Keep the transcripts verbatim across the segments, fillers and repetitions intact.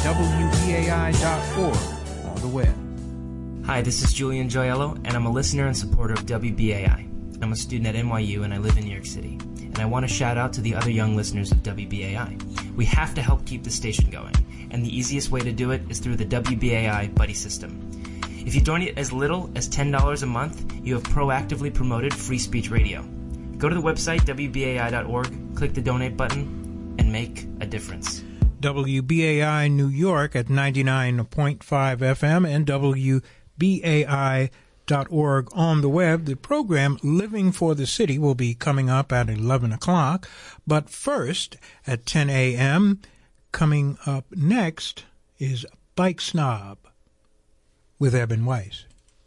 W B A I dot org on the web. Hi, this is Julian Gioiello, and I'm a listener and supporter of W B A I. I'm a student at N Y U, and I live in New York City. And I want to shout out to the other young listeners of W B A I. We have to help keep the station going, and the easiest way to do it is through the W B A I Buddy System. If you donate as little as ten dollars a month, you have proactively promoted free speech radio. Go to the website, W B A I dot org, click the donate button, and make a difference. W B A I New York at ninety-nine point five F M and W B A I dot org on the web. The program Living for the City will be coming up at eleven o'clock. But first, at ten a.m., coming up next is Bike Snob with Eben Weiss.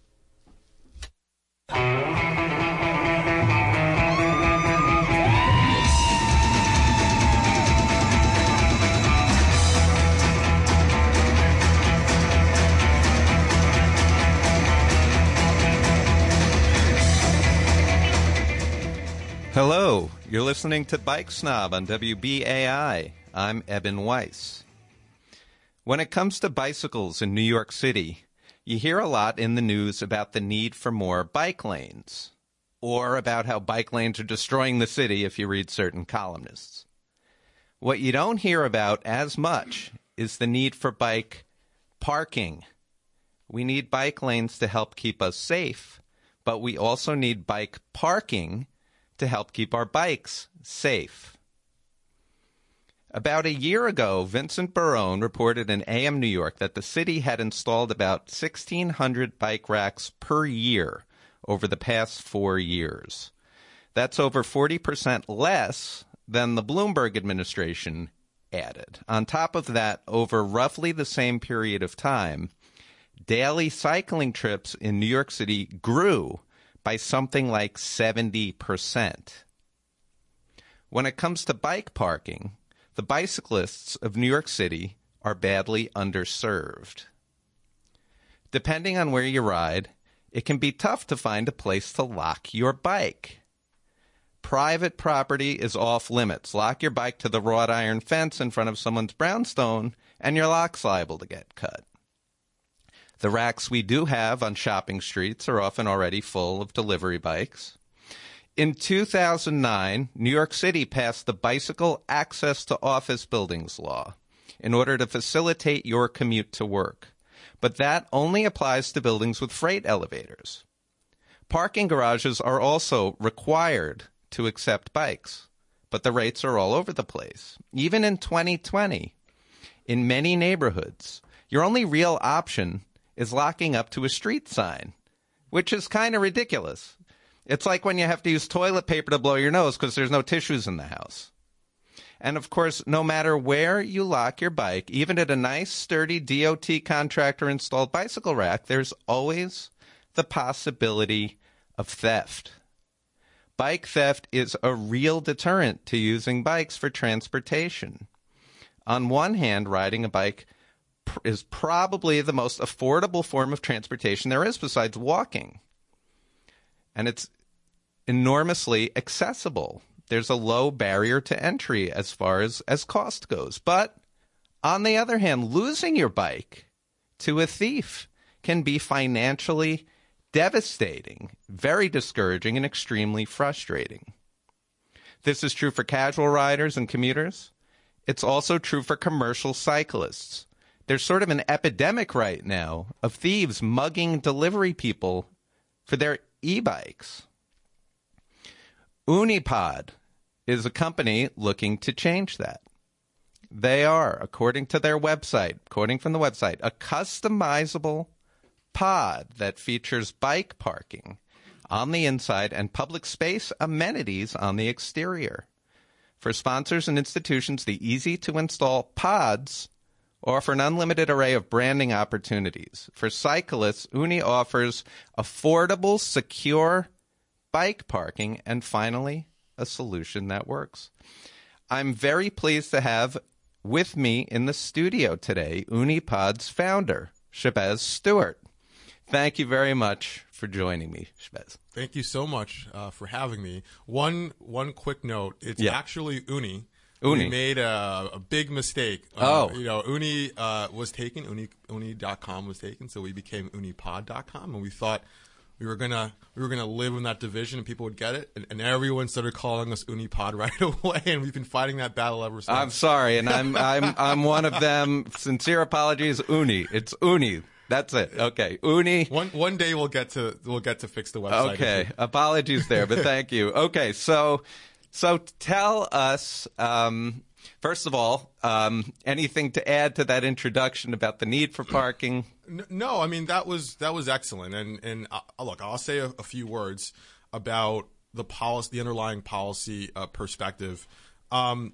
Hello, you're listening to Bike Snob on W B A I. I'm Eben Weiss. When it comes to bicycles in New York City, you hear a lot in the news about the need for more bike lanes, or about how bike lanes are destroying the city if you read certain columnists. What you don't hear about as much is the need for bike parking. We need bike lanes to help keep us safe, but we also need bike parking to help keep our bikes safe. About a year ago, Vincent Barone reported in A M New York that the city had installed about sixteen hundred bike racks per year over the past four years. That's over forty percent less than the Bloomberg administration added. On top of that, over roughly the same period of time, daily cycling trips in New York City grew by something like seventy percent. When it comes to bike parking, the bicyclists of New York City are badly underserved. Depending on where you ride, it can be tough to find a place to lock your bike. Private property is off limits. Lock your bike to the wrought iron fence in front of someone's brownstone, and your lock's liable to get cut. The racks we do have on shopping streets are often already full of delivery bikes. In two thousand nine, New York City passed the Bicycle Access to Office Buildings Law in order to facilitate your commute to work. But that only applies to buildings with freight elevators. Parking garages are also required to accept bikes, but the rates are all over the place. Even in twenty twenty, in many neighborhoods, your only real option is locking up to a street sign, which is kind of ridiculous. It's like when you have to use toilet paper to blow your nose because there's no tissues in the house. And of course, no matter where you lock your bike, even at a nice, sturdy D O T contractor-installed bicycle rack, there's always the possibility of theft. Bike theft is a real deterrent to using bikes for transportation. On one hand, riding a bike is probably the most affordable form of transportation there is besides walking. And it's enormously accessible. There's a low barrier to entry as far as, as cost goes. But on the other hand, losing your bike to a thief can be financially devastating, very discouraging, and extremely frustrating. This is true for casual riders and commuters. It's also true for commercial cyclists. There's sort of an epidemic right now of thieves mugging delivery people for their e-bikes. Unipod is a company looking to change that. They are, according to their website, quoting from the website, a customizable pod that features bike parking on the inside and public space amenities on the exterior. For sponsors and institutions, the easy-to-install pods offer an unlimited array of branding opportunities. For cyclists, Uni offers affordable, secure bike parking, and finally, a solution that works. I'm very pleased to have with me in the studio today Unipod's founder, Shabazz Stewart. Thank you very much for joining me, Shabazz. Thank you so much uh, for having me. One one quick note. It's yeah. actually Uni. Uni. We made a, a big mistake. Oh. Uh, you know, Uni uh, was taken. Uni, uni dot com was taken, so we became unipod dot com, and we thought we were gonna we were gonna live in that division, and people would get it, and, and everyone started calling us Unipod right away, and we've been fighting that battle ever since. I'm sorry, and I'm I'm I'm one of them. Sincere apologies, Uni. It's Uni. That's it. Okay, Uni. One one day we'll get to we'll get to fix the website. Okay, apologies there, but thank you. Okay, so so tell us um, first of all, um, anything to add to that introduction about the need for parking? No, I mean that was that was excellent, and and uh, look, I'll say a, a few words about the policy, the underlying policy uh, perspective. Um,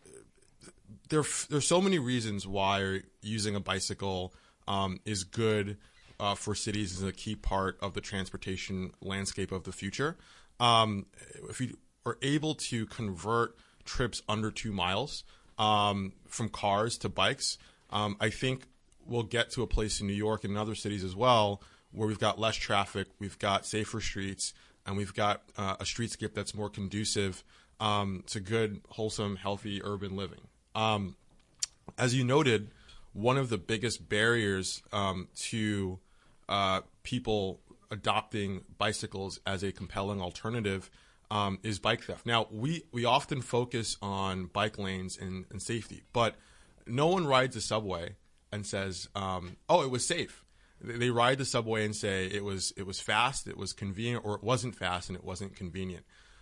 there there's so many reasons why using a bicycle Um, is good uh, for cities, is a key part of the transportation landscape of the future. Um, if we are able to convert trips under two miles um, from cars to bikes, um, I think we'll get to a place in New York and in other cities as well where we've got less traffic, we've got safer streets, and we've got uh, a streetscape that's more conducive um, to good, wholesome, healthy urban living. Um, as you noted, one of the biggest barriers um, to uh, people adopting bicycles as a compelling alternative um, is bike theft. Now, we, we often focus on bike lanes and, and safety, but no one rides the subway and says, um, oh, it was safe. They ride the subway and say it was it was fast, it was convenient, or it wasn't fast and it wasn't convenient.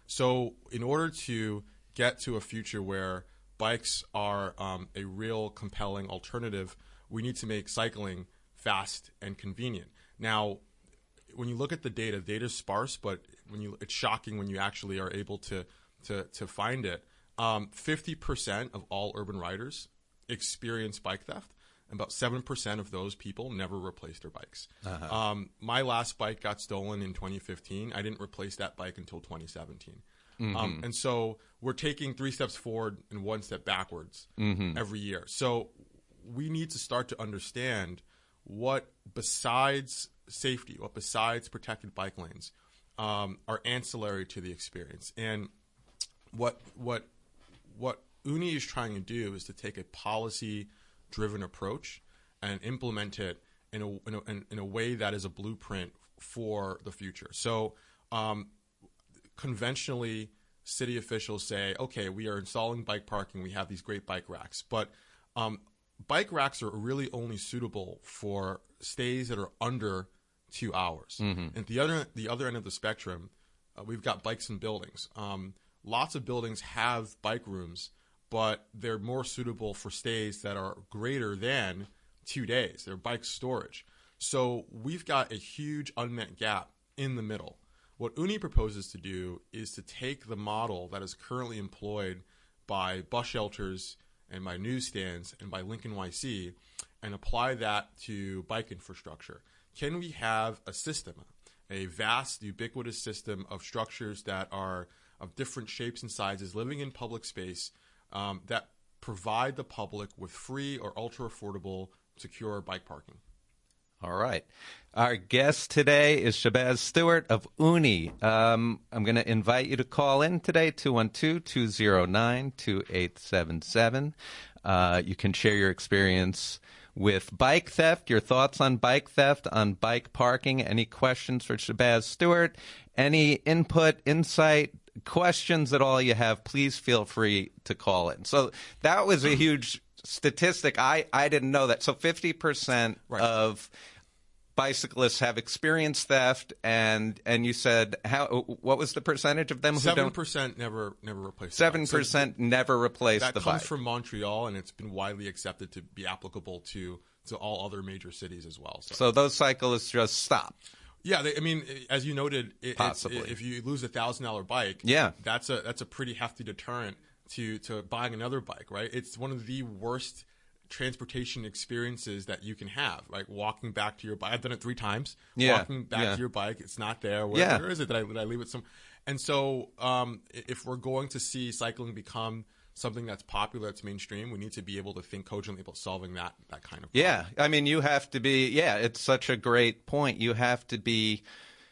So in order to get to a future where bikes are um, a real compelling alternative, we need to make cycling fast and convenient. Now, when you look at the data, data is sparse, but when you, it's shocking when you actually are able to to, to find it. Um, fifty percent of all urban riders experience bike theft, and about seven percent of those people never replaced their bikes. Uh-huh. Um, my last bike got stolen in twenty fifteen. I didn't replace that bike until twenty seventeen. Mm-hmm. Um, and so we're taking three steps forward and one step backwards mm-hmm. every year. So we need to start to understand what, besides safety, what besides protected bike lanes, um, are ancillary to the experience. And what what what Uni is trying to do is to take a policy-driven approach and implement it in a in a, in a way that is a blueprint for the future. So. Um, Conventionally, city officials say, okay, we are installing bike parking. We have these great bike racks. But um, bike racks are really only suitable for stays that are under two hours. Mm-hmm. And at the other, the other end of the spectrum, uh, we've got bikes in buildings. Um, lots of buildings have bike rooms, but they're more suitable for stays that are greater than two days. They're bike storage. So we've got a huge unmet gap in the middle. What Uni proposes to do is to take the model that is currently employed by bus shelters and by newsstands and by Lincoln Y C and apply that to bike infrastructure. Can we have a system, a vast, ubiquitous system of structures that are of different shapes and sizes living in public space um, that provide the public with free or ultra-affordable, secure bike parking? All right. Our guest today is Shabazz Stewart of Uni. Um, I'm going to invite you to call in today, two one two, two zero nine, two eight seven seven. Uh, you can share your experience with bike theft, your thoughts on bike theft, on bike parking, any questions for Shabazz Stewart, any input, insight, questions at all you have, please feel free to call in. So that was a huge statistic. I, I didn't know that. So fifty percent right. of bicyclists have experienced theft, and and you said how? What was the percentage of them who Seven don't? percent never never replaced. Seven percent never replaced that the comes bike. from Montreal, and it's been widely accepted to be applicable to to all other major cities as well. So, so those cyclists just stop. Yeah, they, I mean, as you noted, it, Possibly. It's, if you lose a thousand dollar bike, yeah, that's a that's a pretty hefty deterrent to to buying another bike, right? It's one of the worst transportation experiences that you can have, like walking back to your bike. I've done it three times. Yeah. Walking back yeah. to your bike, it's not there. Where, yeah. where is it? Did I, did I leave it some? And so um, if we're going to see cycling become something that's popular, that's mainstream, we need to be able to think cogently about solving that that kind of problem. Yeah. I mean, you have to be, yeah, it's such a great point. You have to be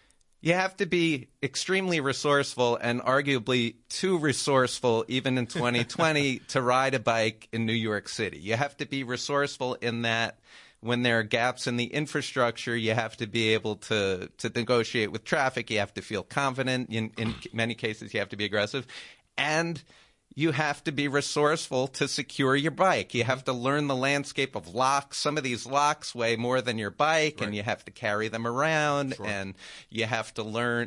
You have to be extremely resourceful and arguably too resourceful even in twenty twenty to ride a bike in New York City. You have to be resourceful in that when there are gaps in the infrastructure, you have to be able to, to negotiate with traffic. You have to feel confident. In, in many cases, you have to be aggressive. And you have to be resourceful to secure your bike. You have to learn the landscape of locks. Some of these locks weigh more than your bike, right. and you have to carry them around. Sure. And you have to learn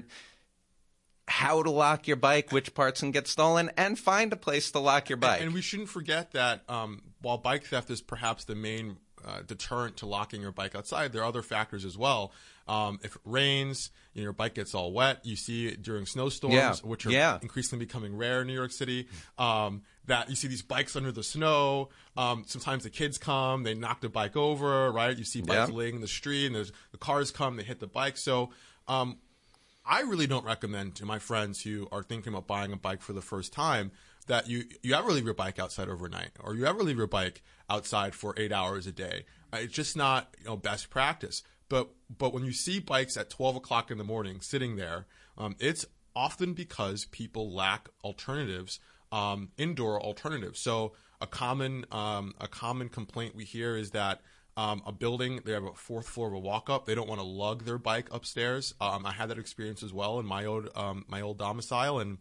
how to lock your bike, which parts can get stolen, and find a place to lock your bike. And, and we shouldn't forget that um, while bike theft is perhaps the main uh, deterrent to locking your bike outside, there are other factors as well. Um, if it rains, you know, your bike gets all wet. You see it during snowstorms, yeah. which are yeah. increasingly becoming rare in New York City. Um, that you see these bikes under the snow. Um, sometimes the kids come, they knock the bike over, right? You see bikes yeah. laying in the street, and there's, the cars come, they hit the bike. So um, I really don't recommend to my friends who are thinking about buying a bike for the first time that you, you ever leave your bike outside overnight, or you ever leave your bike outside for eight hours a day. Uh, it's just not, you know, best practice. But but when you see bikes at twelve o'clock in the morning sitting there, um, it's often because people lack alternatives, um, indoor alternatives. So a common um, a common complaint we hear is that um, a building, they have a fourth floor of a walk-up. They don't want to lug their bike upstairs. Um, I had that experience as well in my old um, my old domicile, and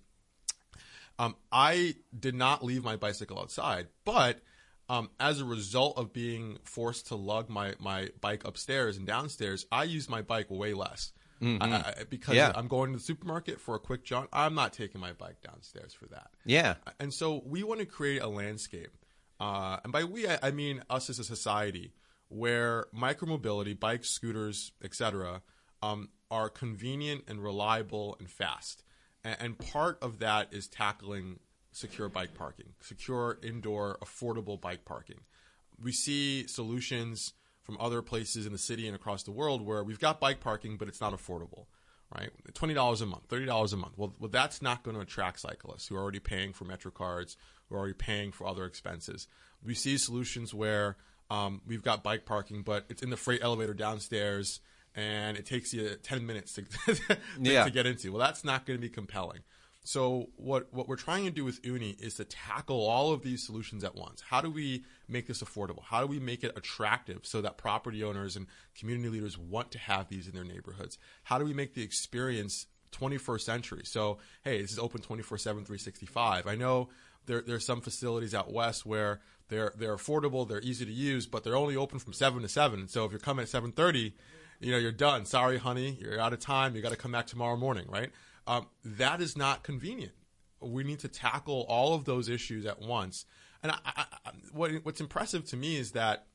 um, I did not leave my bicycle outside, but Um, as a result of being forced to lug my, my bike upstairs and downstairs, I use my bike way less. Mm-hmm. I, I, because yeah. I'm going to the supermarket for a quick jaunt. I'm not taking my bike downstairs for that. Yeah. And so we want to create a landscape. Uh, and by we, I, I mean us as a society where micromobility, bikes, scooters, et cetera, um, are convenient and reliable and fast. And, and part of that is tackling secure bike parking, secure indoor affordable bike parking. We see solutions from other places in the city and across the world where we've got bike parking, but it's not affordable, right? twenty dollars a month, thirty dollars a month. Well, well, that's not going to attract cyclists who are already paying for Metro cards, who are already paying for other expenses. We see solutions where um, we've got bike parking, but it's in the freight elevator downstairs and it takes you ten minutes to, to, yeah. to get into. Well, that's not going to be compelling. So what, what we're trying to do with Uni is to tackle all of these solutions at once. How do we make this affordable? How do we make it attractive so that property owners and community leaders want to have these in their neighborhoods? How do we make the experience twenty-first century? So, hey, this is open twenty-four seven, three sixty-five. I know there, there are some facilities out west where they're, they're affordable, they're easy to use, but they're only open from seven to seven. So if you're coming at seven thirty, you know, you're done. Sorry, honey, you're out of time. You got to come back tomorrow morning, right? Um, that is not convenient. We need to tackle all of those issues at once. And I, I, I, what, what's impressive to me is that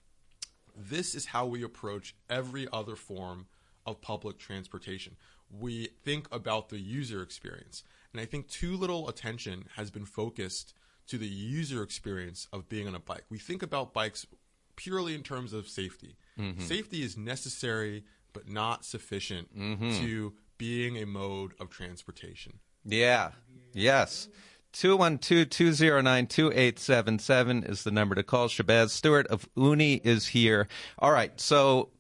this is how we approach every other form of public transportation. We think about the user experience. And I think too little attention has been focused to the user experience of being on a bike. We think about bikes purely in terms of safety. Mm-hmm. Safety is necessary but not sufficient mm-hmm. to being a mode of transportation. Yeah. Yes. two one two, two zero nine, two eight seven seven is the number to call. Shabazz Stewart of Uni is here. All right. So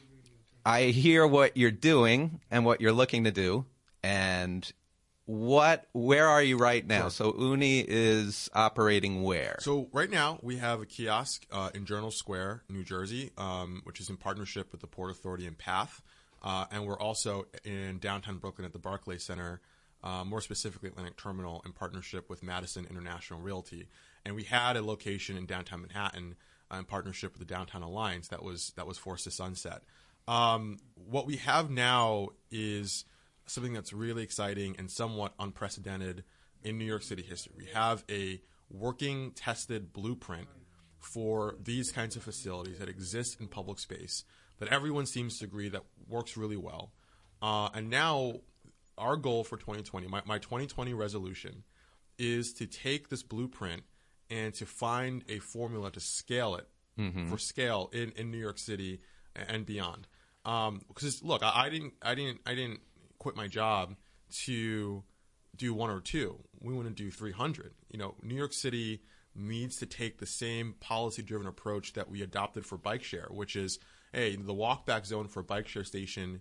I hear what you're doing and what you're looking to do. And what, where are you right now? Sure. So Uni is operating where? So right now we have a kiosk uh, in Journal Square, New Jersey, um, which is in partnership with the Port Authority and PATH. Uh, and we're also in downtown Brooklyn at the Barclays Center, uh, more specifically Atlantic Terminal, in partnership with Madison International Realty. And we had a location in downtown Manhattan uh, in partnership with the Downtown Alliance that was that was forced to sunset. Um, what we have now is something that's really exciting and somewhat unprecedented in New York City history. We have a working, tested blueprint for these kinds of facilities that exist in public space that everyone seems to agree that works really well. Uh, and now our goal for twenty twenty, my, my twenty twenty resolution, is to take this blueprint and to find a formula to scale it mm-hmm. for scale in, in New York City and beyond. Um, because look, I, I didn't, I didn't, I didn't quit my job to do one or two. We want to do three hundred. You know, New York City needs to take the same policy-driven approach that we adopted for bike share, which is, hey, the walk-back zone for a bike share station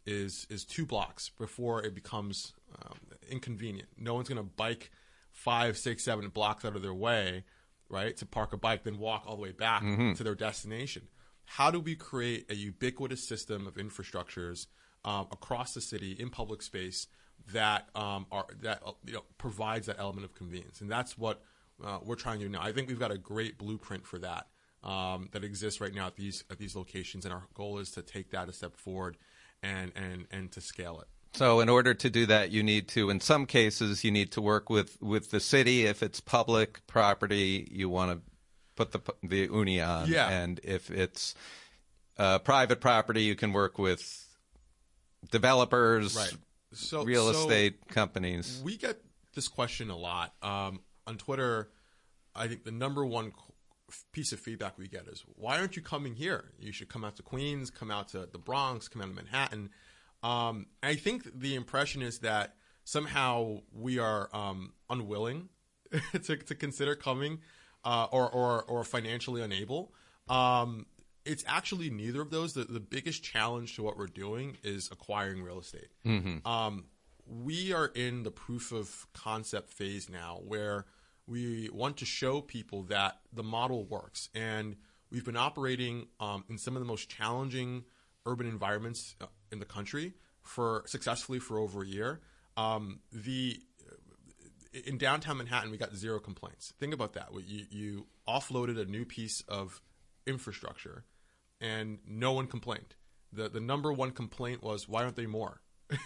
is is two blocks before it becomes um, inconvenient. No one's going to bike five, six, seven blocks out of their way, right, to park a bike, then walk all the way back mm-hmm. to their destination. How do we create a ubiquitous system of infrastructures um, across the city in public space that um, are that uh, you know provides that element of convenience? And that's what uh, we're trying to do now. I think we've got a great blueprint for that um, that exists right now at these at these locations, and our goal is to take that a step forward and and and to scale it. So in order to do that, you need to, in some cases, you need to work with, with the city. If it's public property, you want to put the the U N I on. Yeah. And if it's uh, private property, you can work with developers, right. so, real so estate companies. We get this question a lot. Um, on Twitter, I think the number one piece of feedback we get is, why aren't you coming here? You should come out to Queens, come out to the Bronx, come out to Manhattan. Um, I think the impression is that somehow we are um, unwilling to, to consider coming uh, or, or, or financially unable. Um, it's actually neither of those. The, the biggest challenge to what we're doing is acquiring real estate. Mm-hmm. Um, we are in the proof of concept phase now, where we want to show people that the model works. And we've been operating um, in some of the most challenging urban environments in the country for successfully for over a year. Um, the in downtown Manhattan, we got zero complaints. Think about that. You, you offloaded a new piece of infrastructure, and no one complained. The the number one complaint was, why aren't they more?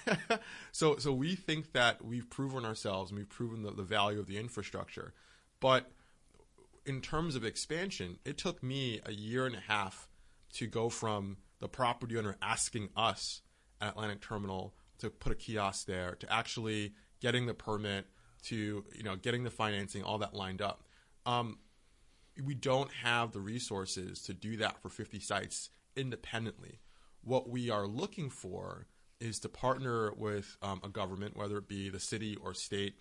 so so we think that we've proven ourselves and we've proven the, the value of the infrastructure. But in terms of expansion, it took me a year and a half to go from the property owner asking us at Atlantic Terminal to put a kiosk there, to actually getting the permit, to you know getting the financing, all that lined up. Um, we don't have the resources to do that for fifty sites independently. What we are looking for is to partner with um, a government, whether it be the city or state,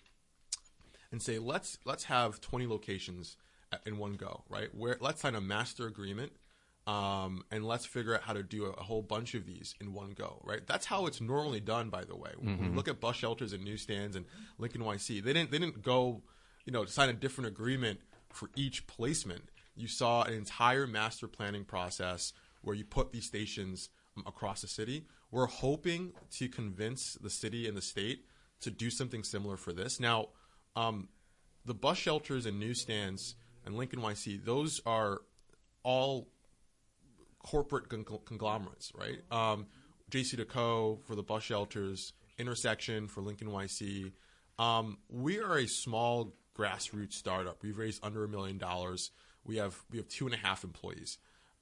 and say, let's let's have twenty locations in one go, right? Where let's sign a master agreement. Um, and let's figure out how to do a, a whole bunch of these in one go, right? That's how it's normally done, by the way. When mm-hmm. we look at bus shelters and newsstands and Lincoln Y C, they didn't they didn't go, you know, to sign a different agreement for each placement. You saw an entire master planning process where you put these stations um, across the city. We're hoping to convince the city and the state to do something similar for this. Now, um, the bus shelters and newsstands and Lincoln Y C, those are all corporate con- conglomerates, right? Um, J C Deco for the bus shelters, Intersection for Lincoln Y C. Um, we are a small grassroots startup. We've raised under a million dollars. We have we have two and a half employees.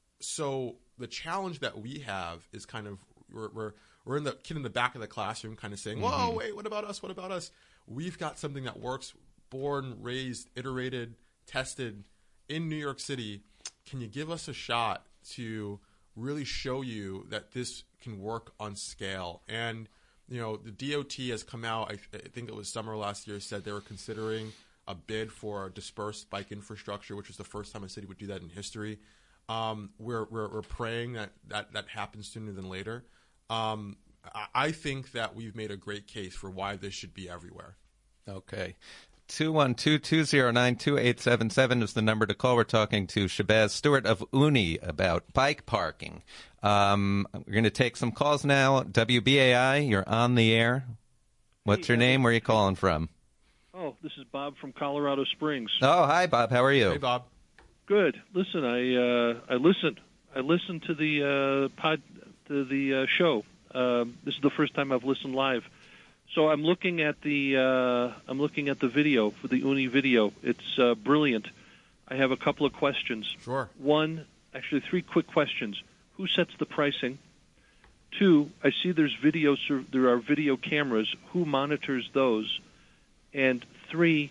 So the challenge that we have is kind of we're we're, we're in the kid in the back of the classroom, kind of saying, "Whoa, mm-hmm. wait, what about us? What about us?" We've got something that works, born, raised, iterated, tested in New York City. Can you give us a shot to really show you that this can work on scale? And, you know, the D O T has come out, I, th- I think it was summer last year, said they were considering a bid for dispersed bike infrastructure, which was the first time a city would do that in history. Um, we're, we're, we're praying that, that that happens sooner than later. Um, I, I think that we've made a great case for why this should be everywhere. Okay. two one two, two zero nine, two eight seven seven is the number to call. We're talking to Shabazz Stewart of U N I about bike parking. Um, we're going to take some calls now. W B A I, you're on the air. What's hey, your name? Where are you calling from? Oh, this is Bob from Colorado Springs. Oh, hi, Bob. How are you? Hey, Bob. Good. Listen, I uh, I listened. I listened to the uh, pod to the uh, show. Um, this is the first time I've listened live. So I'm looking at the uh, I'm looking at the video for the U N I video. It's uh, brilliant. I have a couple of questions. Sure. One, actually three quick questions. Who sets the pricing? Two, I see there's video. There are video cameras. Who monitors those? And three,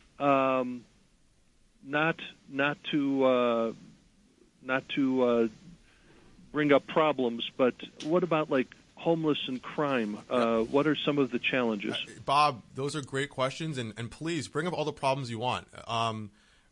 um, not not to uh, not to uh, bring up problems, but what about like homeless and crime? Uh, what are some of the challenges? Uh, Bob, those are great questions, and, and please bring up all the problems you want. Um,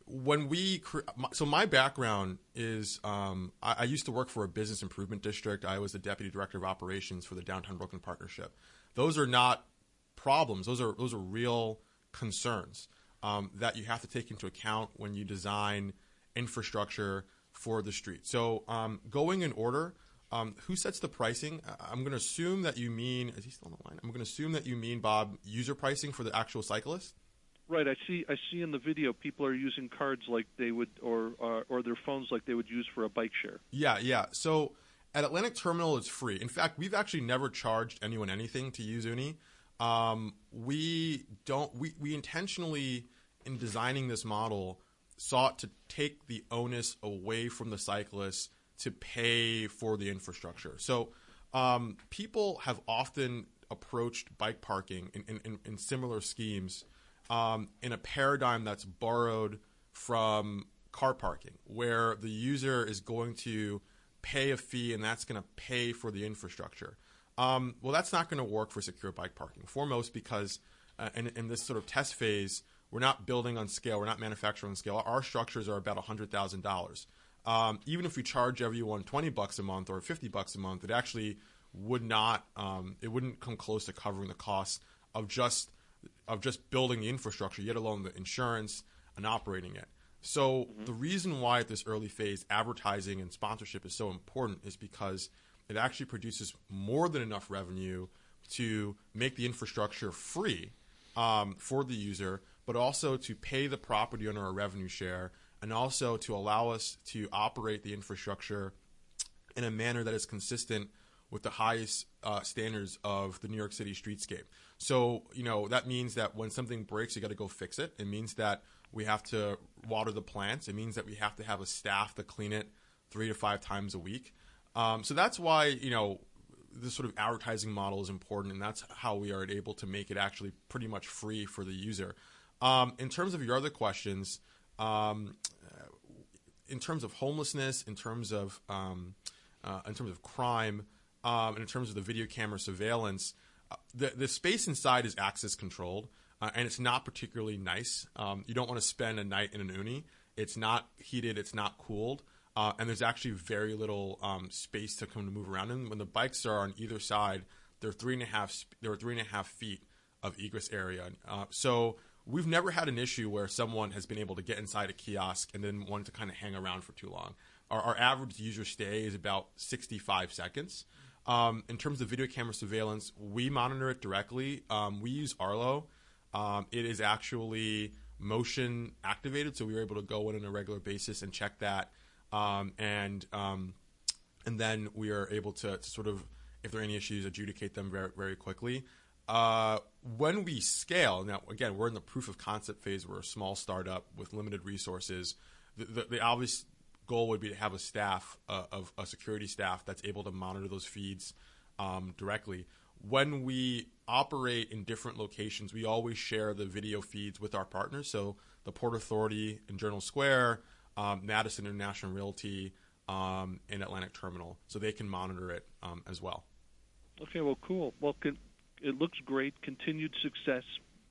when we so my background is um, I, I used to work for a business improvement district. I was the deputy director of operations for the Downtown Brooklyn Partnership. Those are not problems. Those are those are real concerns um, that you have to take into account when you design infrastructure for the street. So um, going in order, um, who sets the pricing? I'm going to assume that you mean, is he still on the line? I'm going to assume that you mean, Bob, user pricing for the actual cyclist? Right. I see I see in the video people are using cards like they would, or uh, or their phones like they would use for a bike share. Yeah, yeah. So at Atlantic Terminal, it's free. In fact, we've actually never charged anyone anything to use Uni. Um, we don't. We, we intentionally, in designing this model, sought to take the onus away from the cyclists to pay for the infrastructure. So um, people have often approached bike parking in, in, in, in similar schemes um, in a paradigm that's borrowed from car parking, where the user is going to pay a fee and that's going to pay for the infrastructure. Um, well, that's not going to work for secure bike parking, foremost because uh, in, in this sort of test phase, we're not building on scale. We're not manufacturing on scale. Our structures are about one hundred thousand dollars. Um, even if we charge everyone twenty bucks a month or fifty bucks a month, it actually would not. Um, it wouldn't come close to covering the cost of just of just building the infrastructure, yet alone the insurance and operating it. So mm-hmm. the reason why at this early phase advertising and sponsorship is so important is because it actually produces more than enough revenue to make the infrastructure free um, for the user, but also to pay the property owner a revenue share, and also to allow us to operate the infrastructure in a manner that is consistent with the highest uh, standards of the New York City streetscape. So, you know, that means that when something breaks, you got to go fix it. It means that we have to water the plants. It means that we have to have a staff to clean it three to five times a week. Um, so that's why, you know, this sort of advertising model is important, and that's how we are able to make it actually pretty much free for the user. Um, in terms of your other questions, um, in terms of homelessness, in terms of um, uh, in terms of crime, um, and in terms of the video camera surveillance, uh, the the space inside is access controlled, uh, and it's not particularly nice. Um, you don't want to spend a night in an uni. It's not heated. It's not cooled. Uh, and there's actually very little um, space to come to move around in. When the bikes are on either side, they're three and a half. There are three and a half feet of egress area. Uh, so we've never had an issue where someone has been able to get inside a kiosk and then wanted to kind of hang around for too long. Our, our average user stay is about sixty-five seconds. Um, in terms of video camera surveillance, we monitor it directly. Um, we use Arlo. Um, it is actually motion activated, so we were able to go in on a regular basis and check that. Um, and um, and then we are able to, to sort of, if there are any issues, adjudicate them very, very quickly. Uh, when we scale, now, again, we're in the proof of concept phase. We're a small startup with limited resources. The, the, the obvious goal would be to have a staff, uh, of a security staff that's able to monitor those feeds um, directly. When we operate in different locations, we always share the video feeds with our partners. So the Port Authority in Journal Square, Um, Madison International Realty, um, and Atlantic Terminal, so they can monitor it um, as well. Okay, well, cool. Well, con- it looks great. Continued success.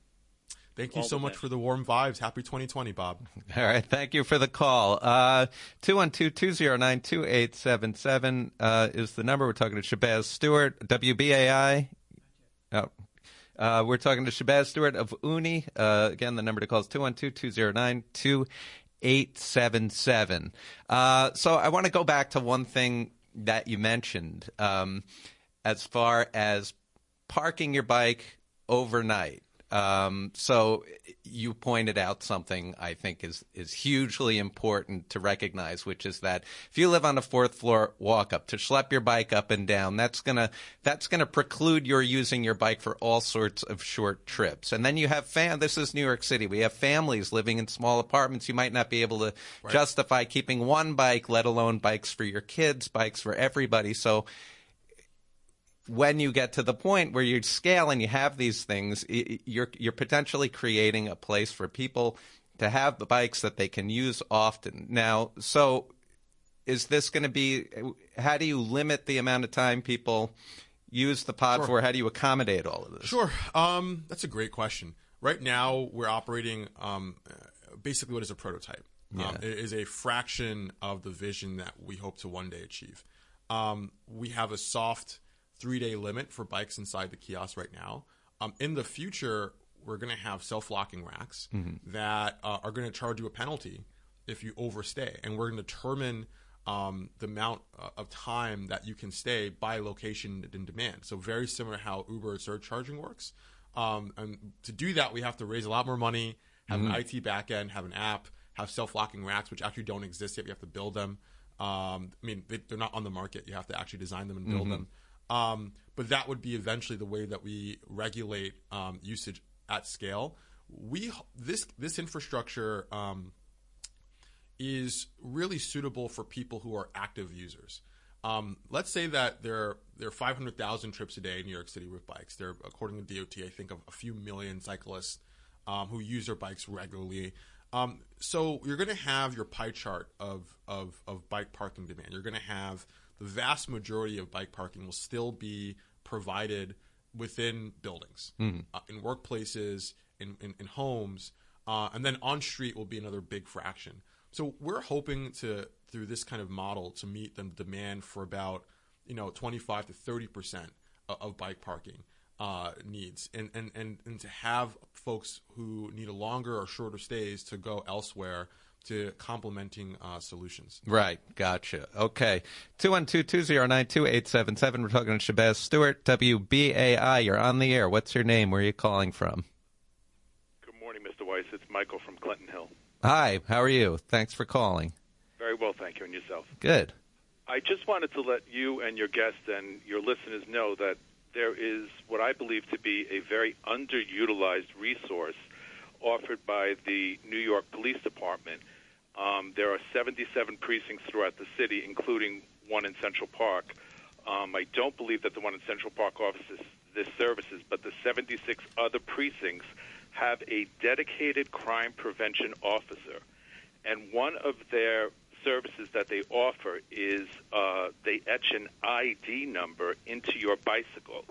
Thank you All so much best. for the warm vibes. Happy twenty twenty, Bob. All right. Thank you for the call. Uh, two one two, two zero nine, two eight seven seven uh, is the number. We're talking to Shabazz Stewart, W B A I. Oh. Uh, we're talking to Shabazz Stewart of Uni. Uh, again, the number to call is two one two, two zero nine, two eight seven seven. Uh, so I want to go back to one thing that you mentioned um, as far as parking your bike overnight. Um, so you pointed out something I think is, is hugely important to recognize, which is that if you live on a fourth floor walk up, to schlep your bike up and down, that's gonna that's gonna preclude your using your bike for all sorts of short trips. And then you have fam. This is New York City. We have families living in small apartments. You might not be able to right. justify keeping one bike, let alone bikes for your kids, bikes for everybody. So when you get to the point where you scale and you have these things, you're you're potentially creating a place for people to have the bikes that they can use often. Now, so is this going to be – how do you limit the amount of time people use the pod sure. for? How do you accommodate all of this? Sure. Um, that's a great question. Right now we're operating um, basically what is a prototype. Yeah. Um, it is a fraction of the vision that we hope to one day achieve. Um, we have a soft three-day limit for bikes inside the kiosk right now. Um, in the future, we're going to have self-locking racks mm-hmm. that uh, are going to charge you a penalty if you overstay. And we're going to determine um, the amount uh, of time that you can stay by location and demand. So very similar to how Uber surcharging works. Um, and to do that, we have to raise a lot more money, have mm-hmm. an I T backend, have an app, have self-locking racks, which actually don't exist yet. You have to build them. Um, I mean, they, they're not on the market. You have to actually design them and build mm-hmm. them. Um, but that would be eventually the way that we regulate um, usage at scale. We this this infrastructure um, is really suitable for people who are active users. Um, let's say that there there are five hundred thousand trips a day in New York City with bikes. There, according to D O T, I think of a few million cyclists um, who use their bikes regularly. Um, so you're going to have your pie chart of, of of bike parking demand. You're going to have the vast majority of bike parking will still be provided within buildings, mm-hmm. uh, in workplaces, in, in, in homes, uh, and then on street will be another big fraction. So we're hoping to, through this kind of model, to meet the demand for about, you know, twenty-five to thirty percent of, of bike parking uh, needs, and, and, and, and to have folks who need a longer or shorter stays to go elsewhere to complementing uh, solutions. Right. Gotcha. Okay. two one two, two zero nine, two eight seven seven. We're talking to Shabazz Stewart, W B A I. You're on the air. What's your name? Where are you calling from? Good morning, Mister Weiss. It's Michael from Clinton Hill. Hi. How are you? Thanks for calling. Very well, thank you. And yourself? Good. I just wanted to let you and your guests and your listeners know that there is what I believe to be a very underutilized resource offered by the New York Police Department. Um, there are seventy-seven precincts throughout the city, including one in Central Park. Um, I don't believe that the one in Central Park offers this services, but the seventy-six other precincts have a dedicated crime prevention officer. And one of their services that they offer is uh, they etch an I D number into your bicycle.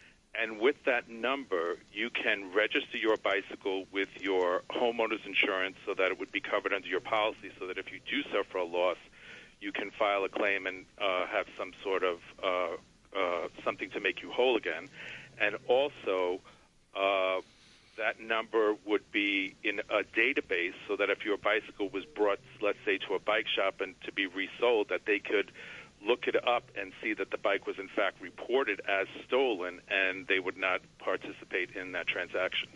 And with that number, you can register your bicycle with your homeowner's insurance so that it would be covered under your policy, so that if you do suffer a loss, you can file a claim and uh, have some sort of uh, uh, something to make you whole again. And also, uh, that number would be in a database so that if your bicycle was brought, let's say, to a bike shop and to be resold, that they could look it up and see that the bike was in fact reported as stolen, and they would not participate in that transaction.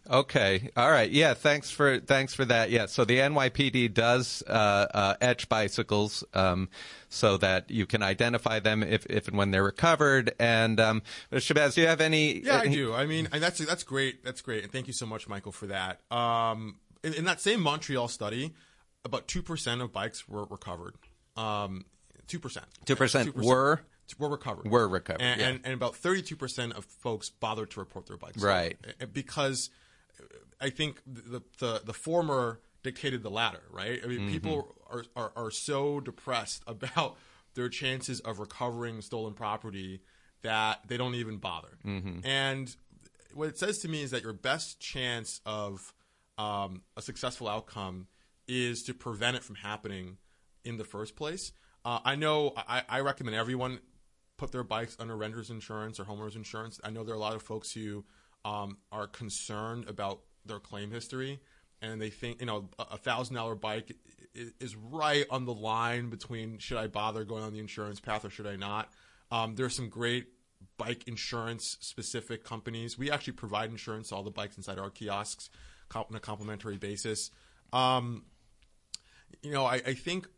Okay. All right. Yeah. Thanks for thanks for that. Yeah. So the N Y P D does uh, uh, etch bicycles um, so that you can identify them if, if and when they're recovered. And um, Shabazz, do you have any? Yeah, I do. I mean, and that's that's great. That's great. And thank you so much, Michael, for that. Um, in, in that same Montreal study, about two percent of bikes were recovered. Um, Two percent. Two percent were were recovered. Were recovered. And, yeah. and, and about thirty-two percent of folks bothered to report their bikes. Right. Because I think the the, the former dictated the latter. Right. I mean, mm-hmm. people are, are are so depressed about their chances of recovering stolen property that they don't even bother. Mm-hmm. And what it says to me is that your best chance of um, a successful outcome is to prevent it from happening in the first place. Uh, I know I, I recommend everyone put their bikes under renter's insurance or homeowner's insurance. I know there are a lot of folks who um, are concerned about their claim history, and they think, you know, a one thousand dollars bike is, is right on the line between should I bother going on the insurance path or should I not. Um, there are some great bike insurance specific companies. We actually provide insurance to all the bikes inside our kiosks on a complimentary basis. Um, you know, I, I think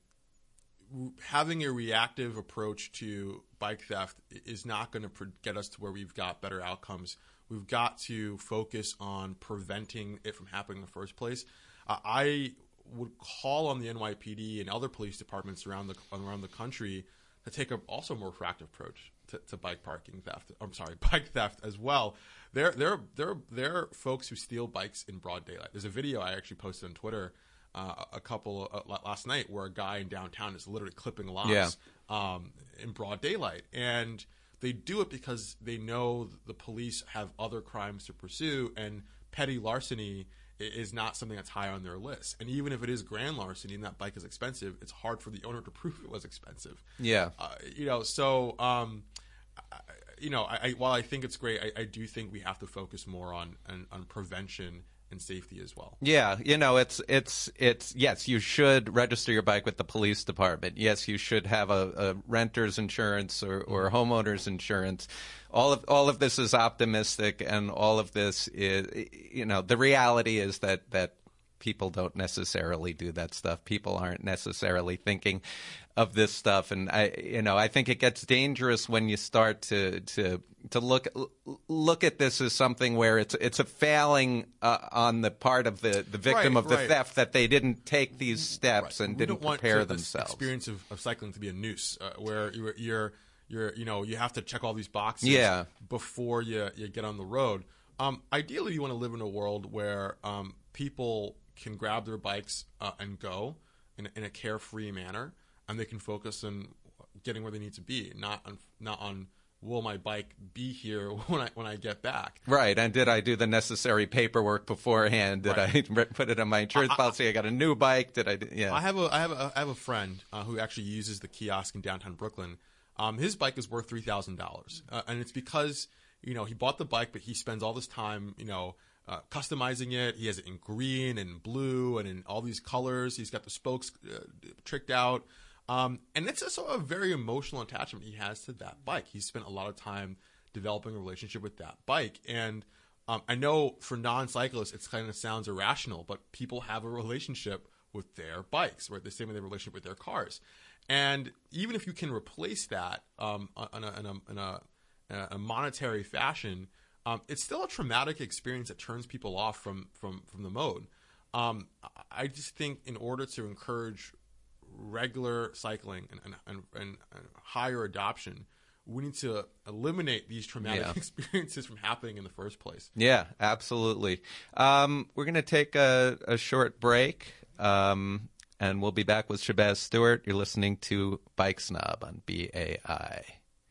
having a reactive approach to bike theft is not going to get us to where we've got better outcomes. We've got to focus on preventing it from happening in the first place. Uh, I would call on the N Y P D and other police departments around the around the country to take a also more proactive approach to, to bike parking theft. I'm sorry, bike theft as well. There, there, there, there are folks who steal bikes in broad daylight. There's a video I actually posted on Twitter Uh, a couple uh, last night where a guy in downtown is literally clipping locks yeah. um, in broad daylight, and they do it because they know the police have other crimes to pursue, and petty larceny is not something that's high on their list. And even if it is grand larceny and that bike is expensive, it's hard for the owner to prove it was expensive. Yeah. Uh, you know, so, um, I, you know, I, I, while I think it's great, I, I do think we have to focus more on, on, on prevention and safety as well. Yeah, you know, it's it's it's yes, you should register your bike with the police department. Yes, you should have a, a renter's insurance or, or homeowner's insurance. All of all of this is optimistic, and all of this is, you know, the reality is that that people don't necessarily do that stuff. People aren't necessarily thinking of this stuff, and I, you know, I think it gets dangerous when you start to to to look look at this as something where it's it's a failing uh, on the part of the, the victim right, of the right. theft that they didn't take these steps Right. and we didn't don't prepare want to, themselves. This experience of, of cycling to be a noose, uh, where you're, you're you're you know you have to check all these boxes Yeah. before you you get on the road. Um, ideally, you want to live in a world where um, people can grab their bikes uh, and go in, in a carefree manner, and they can focus on getting where they need to be, not on not on will my bike be here when I when I get back. Right, and did I do the necessary paperwork beforehand? Did Right. I put it on my insurance I- policy? I got a new bike. Did I? do- Yeah. I have a I have a, I have a friend uh, who actually uses the kiosk in downtown Brooklyn. Um, his bike is worth three thousand dollars, uh, and it's because you know he bought the bike, but he spends all this time you know uh, customizing it. He has it in green and blue and in all these colors. He's got the spokes uh, tricked out, um, and it's also a very emotional attachment he has to that bike. He spent a lot of time developing a relationship with that bike, and um, I know for non-cyclists it kind of sounds irrational, but people have a relationship with their bikes, right? The same way they have a relationship with their cars. And even if you can replace that um, in, a, in, a, in a, a monetary fashion, um, it's still a traumatic experience that turns people off from, from, from the mode. Um, I just think in order to encourage regular cycling and, and, and, and higher adoption, we need to eliminate these traumatic Yeah. experiences from happening in the first place. Yeah, absolutely. Um, we're going to take a, a short break, um, and we'll be back with Shabazz Stewart. You're listening to Bike Snob on B A I.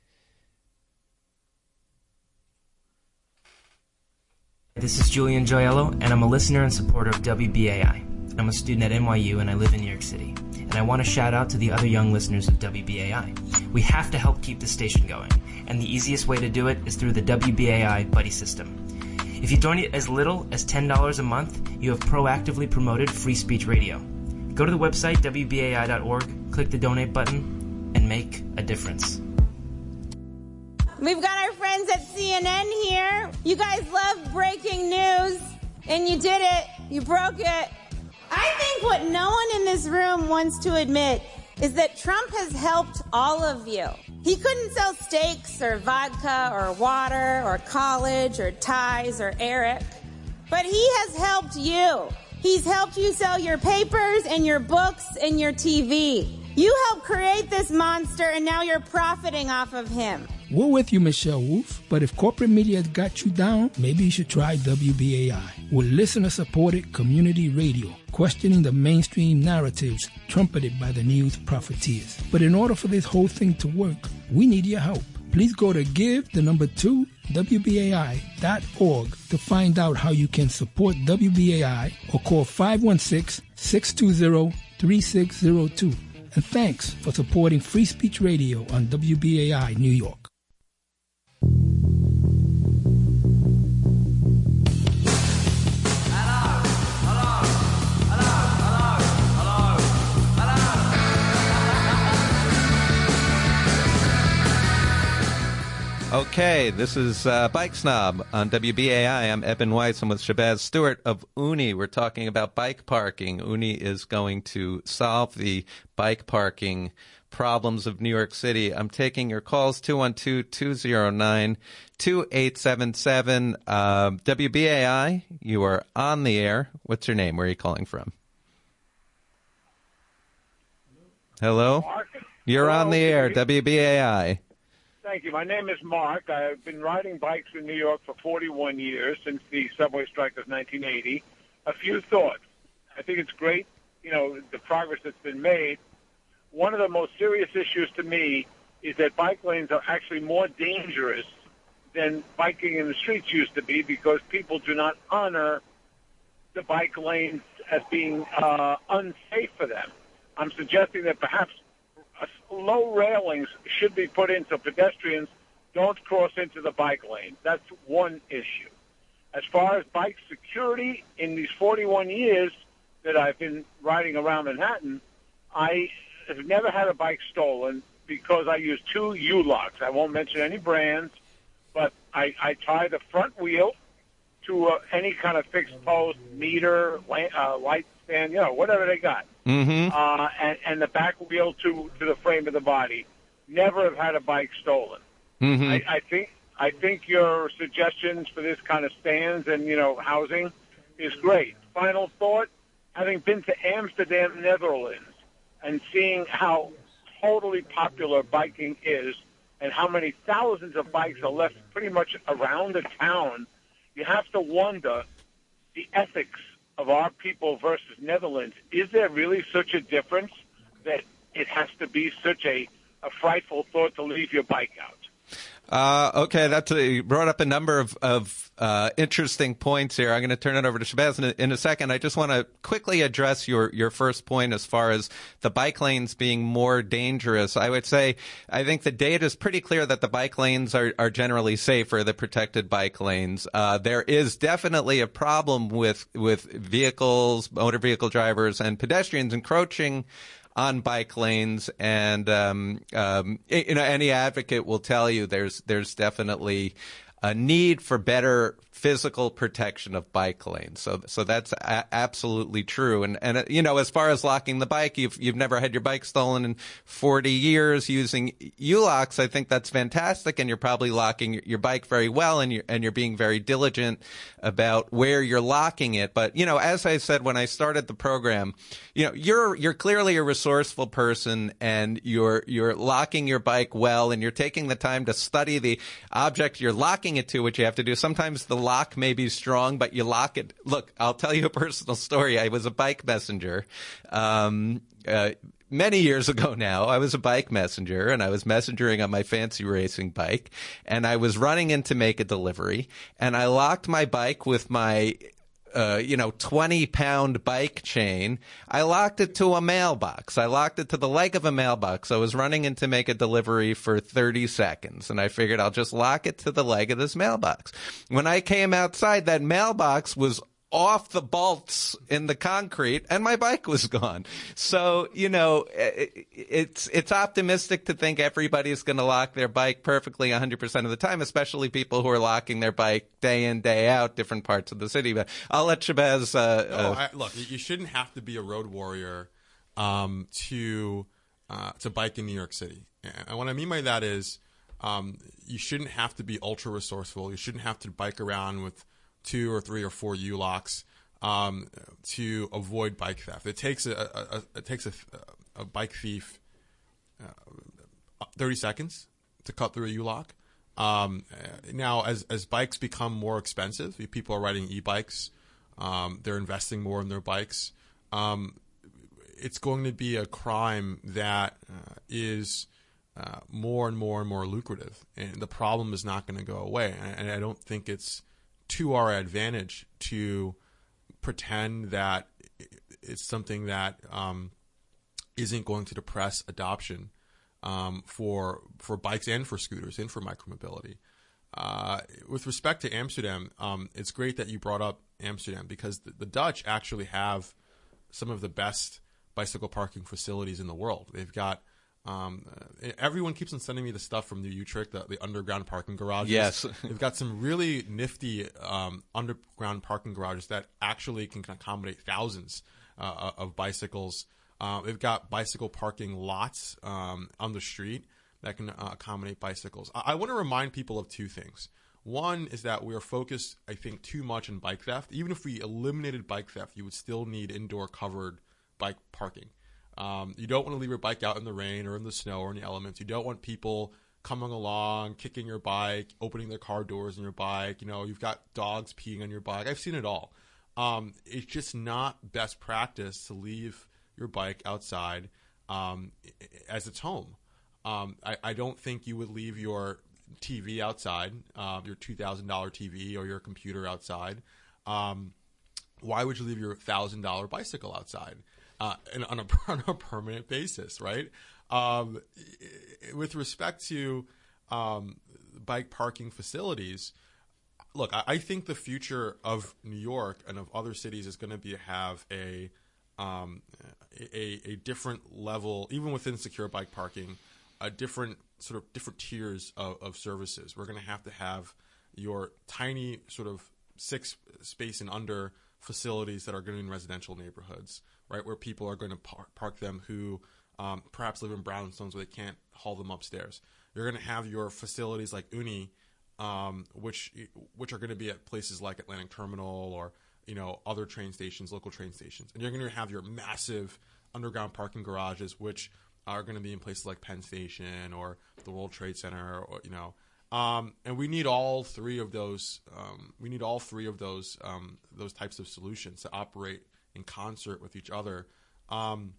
This is Julian Gioiello, and I'm a listener and supporter of W B A I. I'm a student at N Y U, and I live in New York City. And I want to shout out to the other young listeners of W B A I. We have to help keep the station going, and the easiest way to do it is through the W B A I Buddy System. If you donate as little as ten dollars a month, you have proactively promoted free speech radio. Go to the website, W B A I dot org, click the donate button, and make a difference. We've got our friends at C N N here. You guys love breaking news, and you did it. You broke it. I think what no one in this room wants to admit is that Trump has helped all of you. He couldn't sell steaks or vodka or water or college or ties or Eric, but he has helped you. He's helped you sell your papers and your books and your T V. You helped create this monster, and now you're profiting off of him. We're with you, Michelle Wolf, but if corporate media has got you down, maybe you should try W B A I. We're listener-supported community radio, questioning the mainstream narratives trumpeted by the news profiteers. But in order for this whole thing to work, we need your help. Please go to give the number two, W B A I dot org to find out how you can support W B A I, or call five one six, six two zero, three six zero two. And thanks for supporting Free Speech Radio on W B A I New York. Okay, this is uh, Bike Snob on W B A I. I'm Eben Weiss. I'm with Shabazz Stewart of U N I. We're talking about bike parking. U N I is going to solve the bike parking problems of New York City. I'm taking your calls, two one two, two zero nine, two eight seven seven. Uh, W B A I, you are on the air. What's your name? Where are you calling from? Hello? Mark? You're Hello, on the air, Steve. W B A I. Thank you. My name is Mark. I've been riding bikes in New York for forty-one years, since the subway strike of nineteen eighty. A few thoughts. I think it's great, you know, the progress that's been made. One of the most serious issues to me is that bike lanes are actually more dangerous than biking in the streets used to be, because people do not honor the bike lanes as being uh, unsafe for them. I'm suggesting that perhaps low railings should be put in so pedestrians don't cross into the bike lane. That's one issue. As far as bike security, in these forty-one years that I've been riding around Manhattan, I have never had a bike stolen because I use two U-locks. I won't mention any brands, but I, I tie the front wheel to uh, any kind of fixed post, meter, light, uh, light stand, you know, whatever they got. Mm-hmm. Uh, and, and the back wheel to, to the frame of the body. Never have had a bike stolen. Mm-hmm. I, I think I think your suggestions for this kind of stands and, you know, housing is great. Final thought, having been to Amsterdam, Netherlands, and seeing how totally popular biking is and how many thousands of bikes are left pretty much around the town, you have to wonder the ethics of our people versus Netherlands. Is there really such a difference that it has to be such a, a frightful thought to leave your bike out? Uh, okay, that's a, you brought up a number of, of uh, interesting points here. I'm going to turn it over to Shabazz in a, in a second. I just want to quickly address your, your first point as far as the bike lanes being more dangerous. I would say I think the data is pretty clear that the bike lanes are, are generally safer, the protected bike lanes. Uh, there is definitely a problem with, with vehicles, motor vehicle drivers, and pedestrians encroaching on bike lanes, and um, um, you know, any advocate will tell you there's there's definitely a need for better physical protection of bike lanes. So so that's a- absolutely true. And and uh, you know, as far as locking the bike, you've you've never had your bike stolen in forty years using U-locks. I think that's fantastic, and you're probably locking your bike very well, and you're and you're being very diligent about where you're locking it. But you know, as I said when I started the program, you know, you're you're clearly a resourceful person, and you're you're locking your bike well, and you're taking the time to study the object you're locking it to, which you have to do. Sometimes the lock may be strong, but you lock it. Look, I'll tell you a personal story. I was a bike messenger. Um, uh, Many years ago now, I was a bike messenger, and I was messengering on my fancy racing bike, and I was running in to make a delivery, and I locked my bike with my Uh, you know, twenty pound bike chain. I locked it to a mailbox. I locked it to the leg of a mailbox. I was running in to make a delivery for thirty seconds, and I figured I'll just lock it to the leg of this mailbox. When I came outside, that mailbox was off the bolts in the concrete, and my bike was gone. So, you know, it's it's optimistic to think everybody's going to lock their bike perfectly one hundred percent of the time, especially people who are locking their bike day in, day out, different parts of the city. But I'll let Shabazz... Uh, no, uh, I, look, you shouldn't have to be a road warrior um, to uh, to bike in New York City. And what I mean by that is um, you shouldn't have to be ultra resourceful. You shouldn't have to bike around with two or three or four U-locks um, to avoid bike theft. It takes a, a, a it takes a, a bike thief uh, thirty seconds to cut through a U-lock. Um, now, as as bikes become more expensive, people are riding e-bikes. Um, they're investing more in their bikes. Um, it's going to be a crime that uh, is uh, more and more and more lucrative, and the problem is not going to go away. And I don't think it's to our advantage to pretend that it's something that um, isn't going to depress adoption um, for for bikes and for scooters and for micromobility. Uh, with respect to Amsterdam, um, it's great that you brought up Amsterdam because the, the Dutch actually have some of the best bicycle parking facilities in the world. They've got Um, everyone keeps on sending me the stuff from the Utrecht, the, the underground parking garages. Yes. They've got some really nifty um, underground parking garages that actually can accommodate thousands uh, of bicycles. Uh, they've got bicycle parking lots um, on the street that can uh, accommodate bicycles. I, I want to remind people of two things. One is that we are focused, I think, too much on bike theft. Even if we eliminated bike theft, you would still need indoor covered bike parking. Um, you don't want to leave your bike out in the rain or in the snow or in the elements. You don't want people coming along, kicking your bike, opening their car doors on your bike. You know, you've got dogs peeing on your bike. I've seen it all. Um, it's just not best practice to leave your bike outside um, as its home. Um, I, I don't think you would leave your T V outside, uh, your two thousand dollars T V or your computer outside. Um, why would you leave your one thousand dollars bicycle outside uh, and on a, on a permanent basis, right? Um, with respect to um, bike parking facilities, look, I, I think the future of New York and of other cities is going to be to have a, um, a a different level, even within secure bike parking, a different sort of different tiers of, of services. We're going to have to have your tiny sort of six space and under facilities that are going to be in residential neighborhoods, right, where people are going to park, park them who um, perhaps live in brownstones where they can't haul them upstairs. You're going to have your facilities like Uni, um, which which are going to be at places like Atlantic Terminal or you know other train stations, local train stations, and you're going to have your massive underground parking garages, which are going to be in places like Penn Station or the World Trade Center, or you know. Um, and we need all three of those. Um, we need all three of those um, those types of solutions to operate in concert with each other. Um,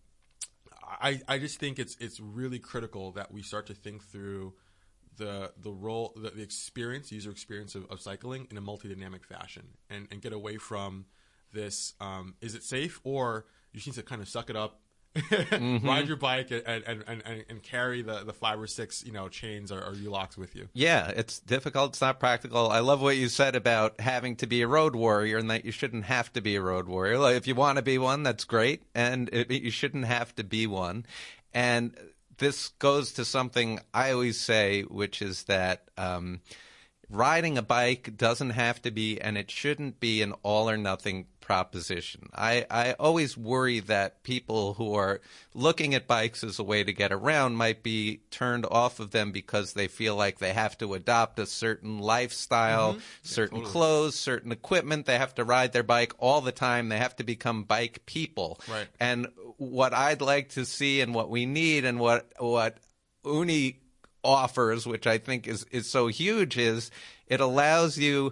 I I just think it's it's really critical that we start to think through the the role, the, the experience, user experience of, of cycling in a multi-dynamic fashion, and and get away from this. Um, is it safe, or you just need to kind of suck it up. mm-hmm. Ride your bike and and, and, and carry the, the five or six you know chains or, or U-locks with you. Yeah, it's difficult. It's not practical. I love what you said about having to be a road warrior and that you shouldn't have to be a road warrior. Like, if you want to be one, that's great, and it, you shouldn't have to be one. And this goes to something I always say, which is that um, riding a bike doesn't have to be, and it shouldn't be, an all or nothing proposition. I, I always worry that people who are looking at bikes as a way to get around might be turned off of them because they feel like they have to adopt a certain lifestyle, mm-hmm. certain yeah, totally. clothes, certain equipment. They have to ride their bike all the time. They have to become bike people. Right. And what I'd like to see and what we need and what what Uni offers, which I think is, is so huge, is it allows you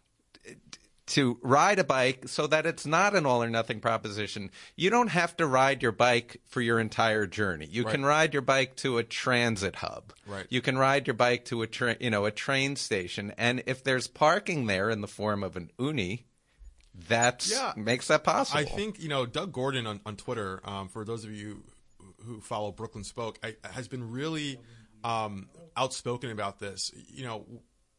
to ride a bike so that it's not an all or nothing proposition. You don't have to ride your bike for your entire journey. You right. can ride your bike to a transit hub. Right. You can ride your bike to a tra- you know a train station, and if there's parking there in the form of an Uni, that yeah. makes that possible. I think you know Doug Gordon on, on Twitter, um, for those of you who follow Brooklyn Spoke, I, has been really um, outspoken about this. You know.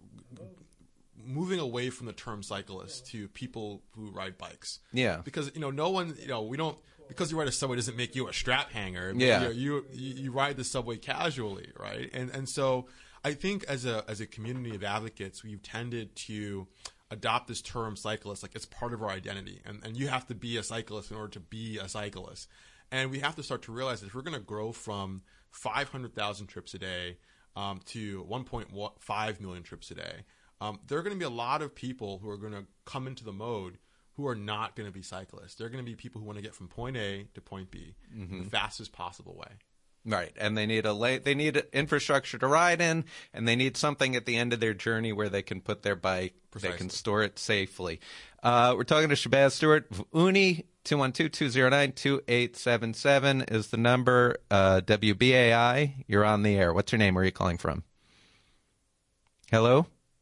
Moving away from the term cyclist to people who ride bikes. Yeah. Because, you know, no one, you know, we don't, because you ride a subway doesn't make you a strap hanger. Yeah. You, you, you ride the subway casually, right? And and so I think as a as a community of advocates, we've tended to adopt this term cyclist like it's part of our identity. And, and you have to be a cyclist in order to be a cyclist. And we have to start to realize that if we're going to grow from five hundred thousand trips a day um, to one point five million trips a day, Um, there are going to be a lot of people who are going to come into the mode who are not going to be cyclists. They're going to be people who want to get from point A to point B mm-hmm. in the fastest possible way. Right, and they need a la- they need infrastructure to ride in, and they need something at the end of their journey where they can put their bike, Precisely. They can store it safely. Uh, we're talking to Shabazz Stewart of Uni. two one two, two zero nine, two eight seven seven is the number. Uh, W B A I, you're on the air. What's your name? Where are you calling from? Hello?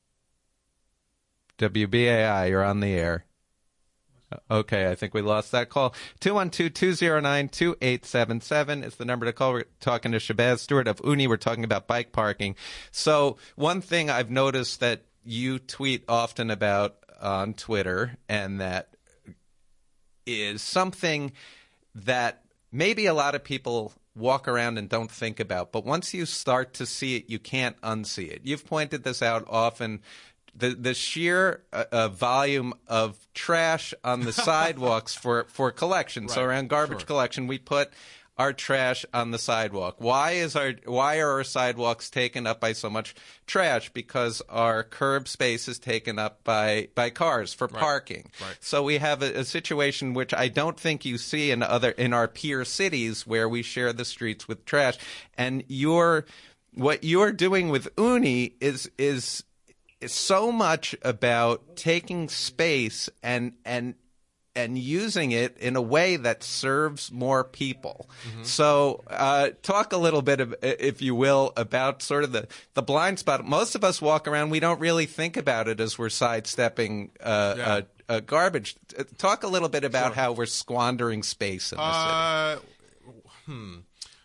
W B A I, you're on the air. Okay, I think we lost that call. two one two, two zero nine, two eight seven seven is the number to call. We're talking to Shabazz Stewart of Uni. We're talking about bike parking. So one thing I've noticed that you tweet often about on Twitter, and that is something that maybe a lot of people walk around and don't think about, but once you start to see it, you can't unsee it. You've pointed this out often. The the sheer uh, uh, volume of trash on the sidewalks for, for collection. Right. So around garbage sure. collection, we put our trash on the sidewalk. Why is our why are our sidewalks taken up by so much trash? Because our curb space is taken up by, by cars for right. parking. Right. So we have a, a situation which I don't think you see in other in our peer cities where we share the streets with trash. And you're what you're doing with Uni is is so much about taking space and and and using it in a way that serves more people. Mm-hmm. So uh, talk a little bit, of, if you will, about sort of the, the blind spot. Most of us walk around, we don't really think about it as we're sidestepping uh, yeah. a, uh, garbage. Talk a little bit about sure. how we're squandering space in the uh, city. Hmm.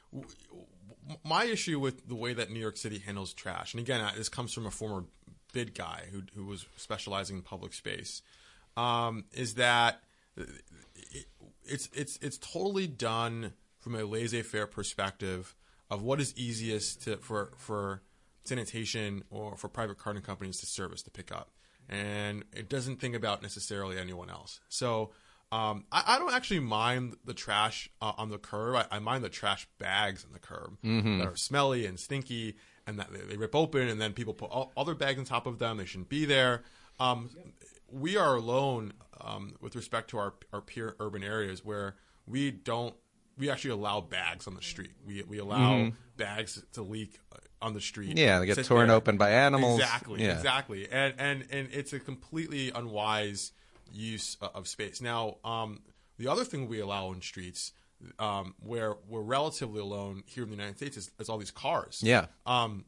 My issue with the way that New York City handles trash, and again, this comes from a former bid guy who who was specializing in public space, um, is that it, it's it's it's totally done from a laissez-faire perspective of what is easiest to, for for sanitation or for private carting companies to service to pick up, and it doesn't think about necessarily anyone else. So. Um, I, I don't actually mind the trash uh, on the curb. I, I mind the trash bags on the curb mm-hmm. that are smelly and stinky, and that they, they rip open, and then people put all, other bags on top of them. They shouldn't be there. Um, we are alone um, with respect to our our peer urban areas where we don't. We actually allow bags on the street. We we allow mm-hmm. bags to leak on the street. Yeah, they get torn there. open by animals. Exactly, yeah. exactly, and and and it's a completely unwise use of space. Now, um, the other thing we allow in streets, um, where we're relatively alone here in the United States, is, is all these cars. Yeah. Um,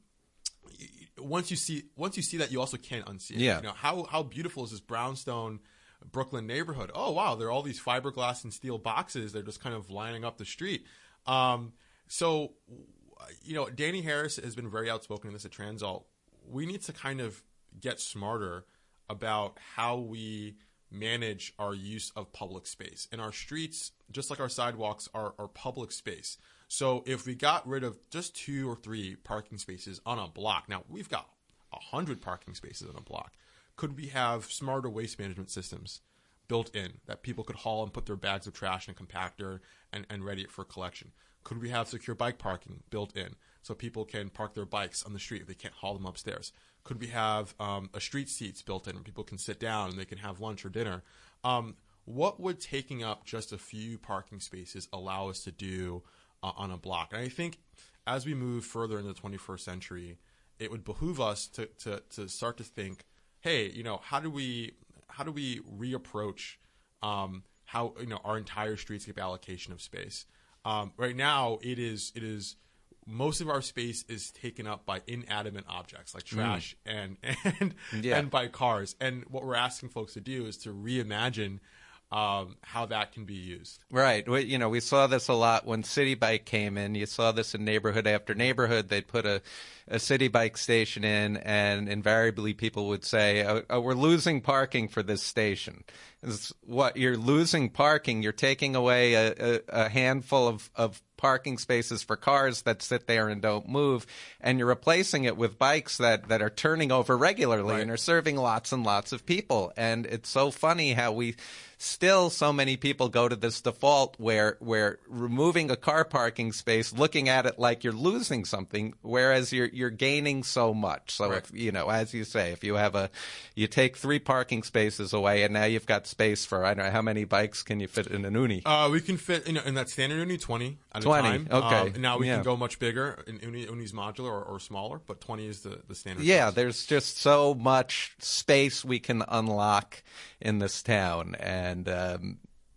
once you see once you see that, you also can't unsee it. Yeah. You know, how how beautiful is this brownstone Brooklyn neighborhood? Oh wow, there are all these fiberglass and steel boxes. They're just kind of lining up the street. Um, so, you know, Danny Harris has been very outspoken in this at Transalt. We need to kind of get smarter about how we manage our use of public space. And our streets, just like our sidewalks, are, are public space. So if we got rid of just two or three parking spaces on a block, now we've got one hundred parking spaces on a block, could we have smarter waste management systems built in that people could haul and put their bags of trash in a compactor and, and ready it for collection? Could we have secure bike parking built in so people can park their bikes on the street if they can't haul them upstairs? Could we have um, a street seats built in where people can sit down and they can have lunch or dinner? Um, what would taking up just a few parking spaces allow us to do uh, on a block? And I think as we move further into the twenty-first century, it would behoove us to, to, to start to think, hey, you know, how do we how do we reapproach um, how you know our entire streetscape allocation of space? Um, right now, it is it is. Most of our space is taken up by inanimate objects like trash mm. and and yeah. and by cars. And what we're asking folks to do is to reimagine um, how that can be used. Right. We, you know, we saw this a lot when City Bike came in. You saw this in neighborhood after neighborhood. They'd put a, a City Bike station in, and invariably people would say, oh, oh, we're losing parking for this station. It's what? You're losing parking. You're taking away a, a, a handful of, of parking spaces for cars that sit there and don't move, and you're replacing it with bikes that, that are turning over regularly right. and are serving lots and lots of people. And it's so funny how we still, so many people go to this default where where removing a car parking space, looking at it like you're losing something, whereas you're you're gaining so much. So right. if, you know, as you say, if you have a, you take three parking spaces away, and now you've got space for, I don't know, how many bikes can you fit in an Uni? Uh, we can fit in, in that standard Uni twenty at twenty, a time. okay. Um, now we yeah. can go much bigger. In Uni, Uni's modular or, or smaller, but twenty is the, the standard. Yeah, size. There's just so much space we can unlock in this town, and um,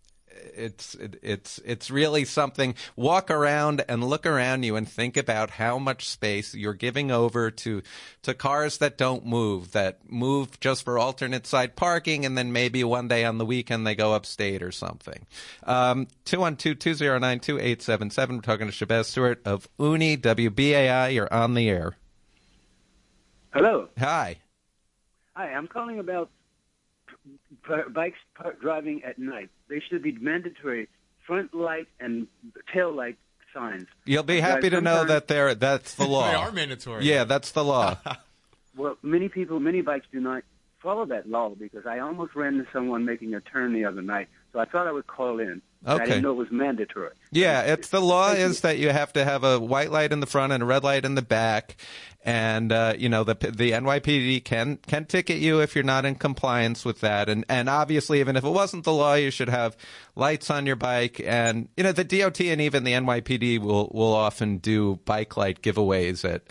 it's it, it's it's really something. Walk around and look around you and think about how much space you're giving over to to cars that don't move, that move just for alternate side parking, and then maybe one day on the weekend they go upstate or something. Um, two one two, two zero nine, two eight seven seven. We're talking to Shabazz Stewart of Uni W B A I. You're on the air. Hello. Hi. Hi, I'm calling about p- bikes p- driving at night. They should be mandatory front light and tail light signs. You'll be happy to know that they're, that's the law. They are mandatory. Yeah, that's the law. Well, many people, many bikes do not follow that law because I almost ran into someone making a turn the other night, so I thought I would call in. Okay. I didn't know it was mandatory. Yeah, it's the law is that you have to have a white light in the front and a red light in the back, and uh, you know the the N Y P D can can ticket you if you're not in compliance with that, and and obviously even if it wasn't the law, you should have lights on your bike, and you know the D O T and even the N Y P D will will often do bike light giveaways at at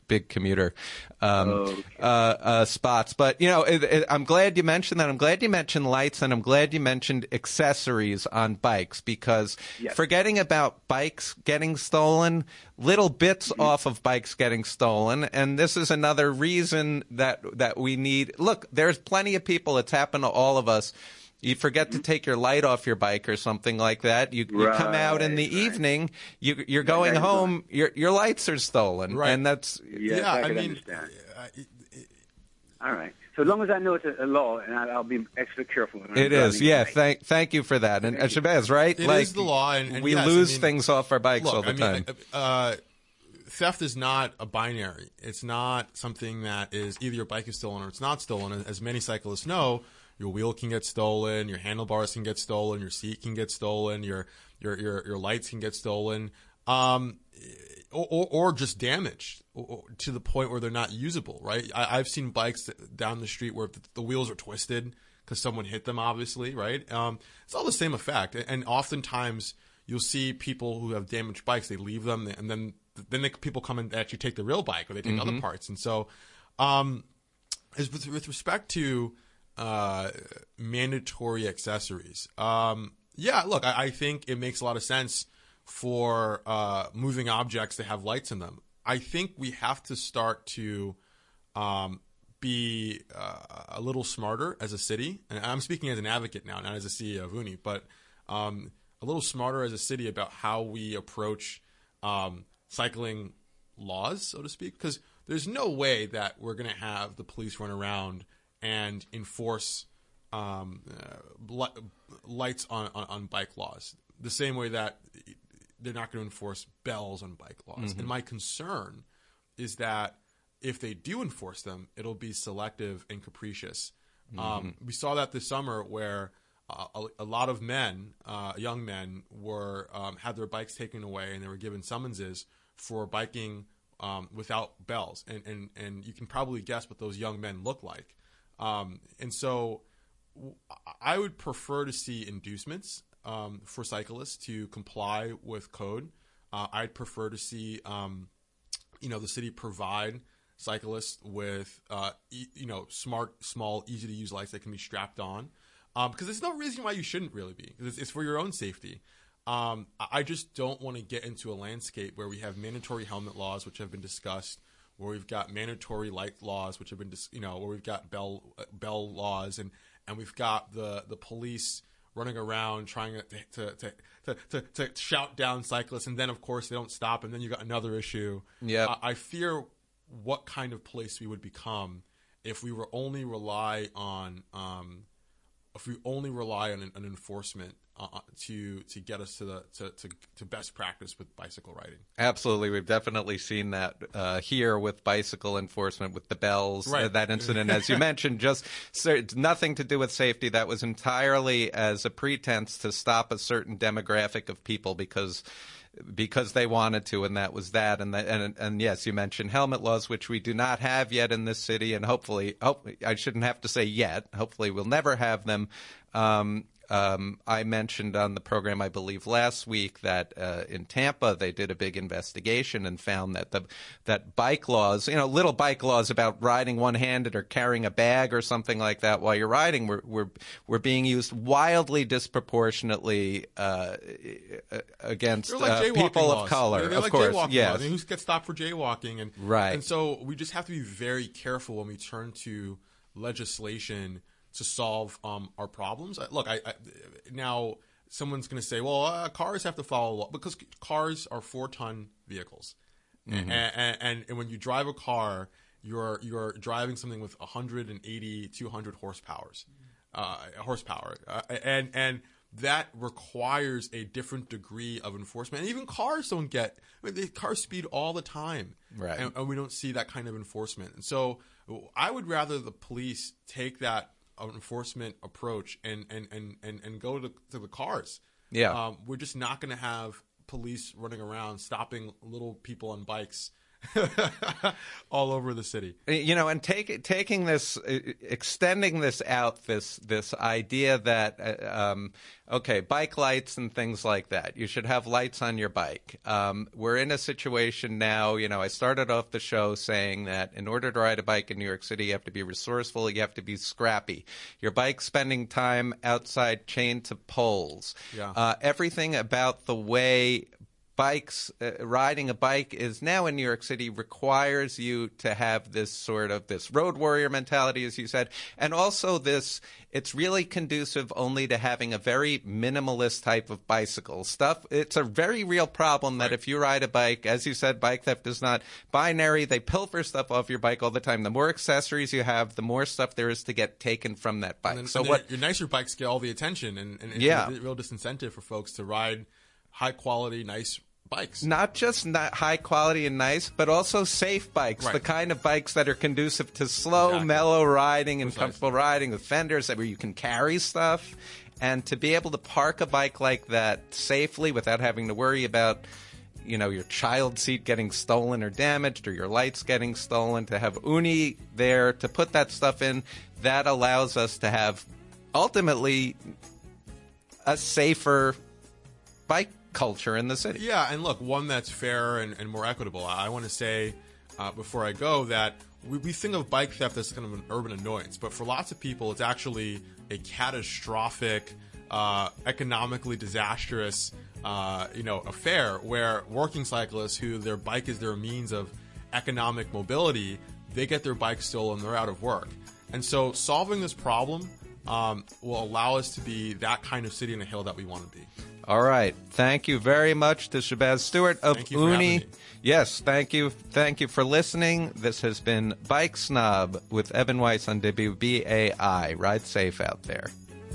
big commuter um, okay. uh, uh, spots. But, you know, it, it, I'm glad you mentioned that. I'm glad you mentioned lights, and I'm glad you mentioned accessories on bikes, because yes. forgetting about bikes getting stolen, little bits mm-hmm. off of bikes getting stolen, and this is another reason that that we need – look, there's plenty of people, it's happened to all of us. You forget to take your light off your bike or something like that. You, right, you come out in the right. evening, you, you're going yeah, home, your your lights are stolen. Right. And that's yes, yeah, I, I can mean, understand. uh, it, it, All right. So as long as I know it's a, a law, and I, I'll be extra careful. When it I'm is. Yeah. tonight. Thank thank you for that. And uh, Shabazz, right? It like, is the law, and, and we yes, lose I mean, things off our bikes look, all the I mean, time. Uh, theft is not a binary. It's not something that is either your bike is stolen or it's not stolen. As many cyclists know, your wheel can get stolen, your handlebars can get stolen, your seat can get stolen, your your your, your lights can get stolen, um, or, or, or just damaged or, to the point where they're not usable. Right? I, I've seen bikes down the street where the, the wheels are twisted because someone hit them. Obviously, right? Um, it's all the same effect, and oftentimes you'll see people who have damaged bikes. They leave them, and then then they, people come and actually take the real bike, or they take mm-hmm. other parts. And so, um, as with, with respect to Uh, mandatory accessories. Um, yeah, look, I, I think it makes a lot of sense for uh, moving objects to have lights in them. I think we have to start to um, be uh, a little smarter as a city. And I'm speaking as an advocate now, not as a C E O of Uni, but um, a little smarter as a city about how we approach um, cycling laws, so to speak. Because there's no way that we're going to have the police run around and enforce um, uh, li- lights on, on, on bike laws, the same way that they're not going to enforce bells on bike laws. Mm-hmm. And my concern is that if they do enforce them, it'll be selective and capricious. Mm-hmm. Um, we saw that this summer where uh, a, a lot of men, uh, young men, were um, had their bikes taken away, and they were given summonses for biking um, without bells. And, and, and you can probably guess what those young men look like. Um, and so I would prefer to see inducements um, for cyclists to comply with code. Uh, I'd prefer to see, um, you know, the city provide cyclists with, uh, e- you know, smart, small, easy to use lights that can be strapped on. Um, because there's no reason why you shouldn't really be. It's, it's for your own safety. Um, I just don't want to get into a landscape where we have mandatory helmet laws, which have been discussed, where we've got mandatory light laws, which have been, you know, where we've got bell bell laws, and, and we've got the, the police running around trying to to, to to to to shout down cyclists, and then of course they don't stop, and then you got another issue. Yeah, uh, I fear what kind of place we would become if we were only rely on um, if we only rely on an, an enforcement uh, to to get us to the to, to, to best practice with bicycle riding. Absolutely, we've definitely seen that uh, here with bicycle enforcement, with the bells. Right. Uh, that incident, as you mentioned, just so it's nothing to do with safety. That was entirely as a pretense to stop a certain demographic of people because. because they wanted to, and that was that. And, the, and and yes, you mentioned helmet laws, which we do not have yet in this city, and hopefully, hope, I shouldn't have to say yet, hopefully we'll never have them. Um, um, I mentioned on the program, I believe last week, that uh, in Tampa they did a big investigation and found that the that bike laws, you know, little bike laws about riding one-handed or carrying a bag or something like that while you're riding, were were, were being used wildly disproportionately uh, against like uh, people laws. of color. They're of like course, jaywalking yes. laws. I mean, who gets stopped for jaywalking, and right. And so we just have to be very careful when we turn to legislation to solve um, our problems. Look, I, I now someone's going to say, well, uh, cars have to follow law, because cars are four-ton vehicles, mm-hmm. and, and, and when you drive a car, you're you're driving something with one hundred eighty, two hundred horsepower, uh, horsepower, uh, and and that requires a different degree of enforcement. And even cars don't get. I mean, the cars speed all the time, right? And, and we don't see that kind of enforcement. And so, I would rather the police take that enforcement approach and and and and, and go to, to the cars. Yeah, um, we're just not going to have police running around stopping little people on bikes all over the city. You know, and take, taking this, uh, extending this out, this this idea that, uh, um, okay, bike lights and things like that. You should have lights on your bike. Um, we're in a situation now, you know, I started off the show saying that in order to ride a bike in New York City, you have to be resourceful, you have to be scrappy. Your bike's spending time outside chained to poles. Yeah. Uh, everything about the way bikes, uh, riding a bike is now in New York City requires you to have this sort of this road warrior mentality, as you said, and also this, it's really conducive only to having a very minimalist type of bicycle stuff. It's a very real problem that if you ride a bike, as you said, bike theft is not binary. They pilfer stuff off your bike all the time. The more accessories you have, the more stuff there is to get taken from that bike. And then, so and what your nicer bikes get all the attention, and, and it's yeah. a real disincentive for folks to ride high quality, nice bikes. Not just not high quality and nice, but also safe bikes, right. the kind of bikes that are conducive to slow, exactly. mellow riding and Precisely. comfortable riding with fenders where you can carry stuff. And to be able to park a bike like that safely without having to worry about, you know, your child seat getting stolen or damaged or your lights getting stolen, to have Uni there to put that stuff in, that allows us to have ultimately a safer bike culture in the city. Yeah, and look, one that's fair and, and more equitable. I, I want to say uh, before I go that we, we think of bike theft as kind of an urban annoyance, but for lots of people, it's actually a catastrophic, uh, economically disastrous, uh, you know, affair where working cyclists who their bike is their means of economic mobility, they get their bike stolen, they're out of work. And so solving this problem um, will allow us to be that kind of city on a hill that we want to be. All right. Thank you very much to Shabazz Stewart of Thank you for Uni. having me. Yes, thank you. Thank you for listening. This has been Bike Snob with Evan Weiss on W B A I. Ride safe out there.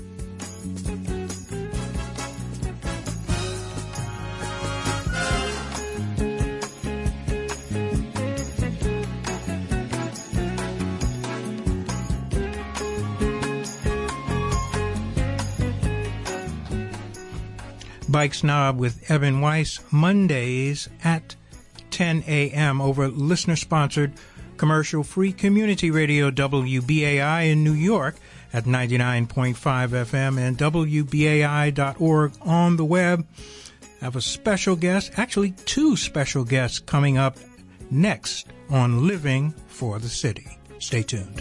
Bike Snob with Evan Weiss, Mondays at ten a.m. over listener-sponsored, commercial-free community radio W B A I in New York at ninety-nine point five F M and W B A I dot org on the web. I have a special guest, actually two special guests coming up next on Living for the City. Stay tuned.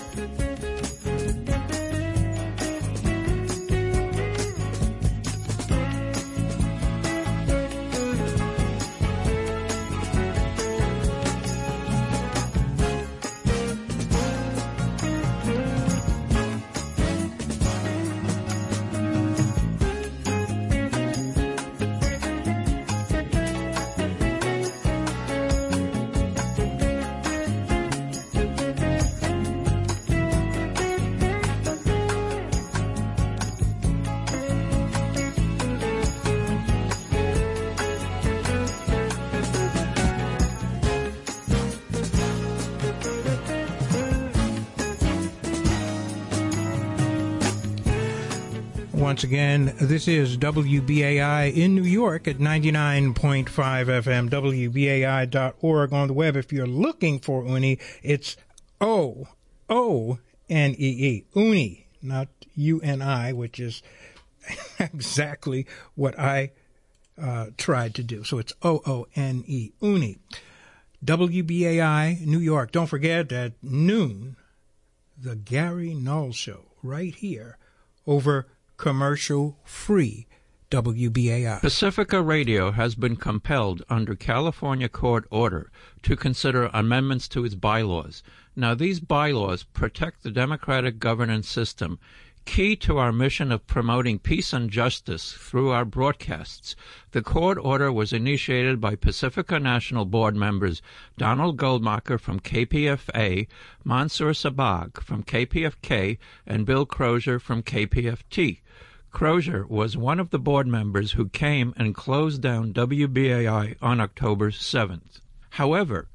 Once again, this is W B A I in New York at ninety-nine point five F M, W B A I dot org on the web. If you're looking for Uni, it's O O N E E, Uni, not U N I, which is exactly what I uh, tried to do. So it's O O N E, Uni. W B A I, New York. Don't forget at noon, the Gary Null Show, right here, over commercial-free W B A I. Pacifica Radio has been compelled under California court order to consider amendments to its bylaws. Now, these bylaws protect the democratic governance system, key to our mission of promoting peace and justice through our broadcasts. The court order was initiated by Pacifica National Board members Donald Goldmacher from K P F A, Mansour Sabag from K P F K, and Bill Crozier from K P F T. Crozier was one of the board members who came and closed down W B A I on October seventh. However,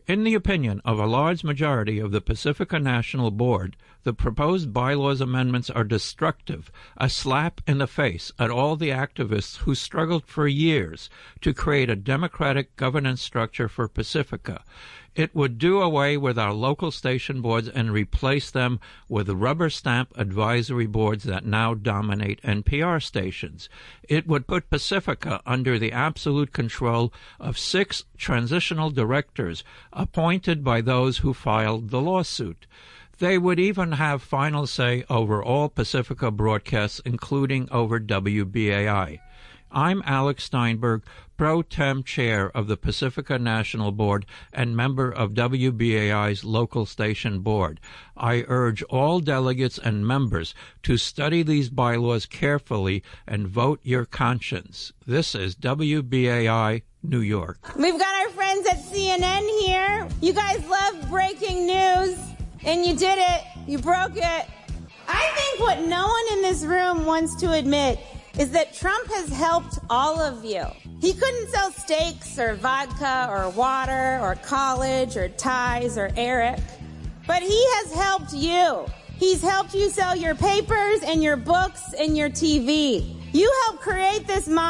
In the opinion of a large majority of the Pacifica National Board, the proposed bylaws amendments are destructive, a slap in the face at all the activists who struggled for years to create a democratic governance structure for Pacifica. It would do away with our local station boards and replace them with rubber stamp advisory boards that now dominate N P R stations. It would put Pacifica under the absolute control of six transitional directors appointed by those who filed the lawsuit. They would even have final say over all Pacifica broadcasts, including over W B A I. I'm Alex Steinberg, Pro Tem Chair of the Pacifica National Board and member of W B A I's local station board. I urge all delegates and members to study these bylaws carefully and vote your conscience. This is W B A I, New York. We've got our friends at C N N here. You guys love breaking news, and you did it. You broke it. I think what no one in this room wants to admit is that Trump has helped all of you. He couldn't sell steaks or vodka or water or college or ties or Eric, but he has helped you. He's helped you sell your papers and your books and your T V. You helped create this model.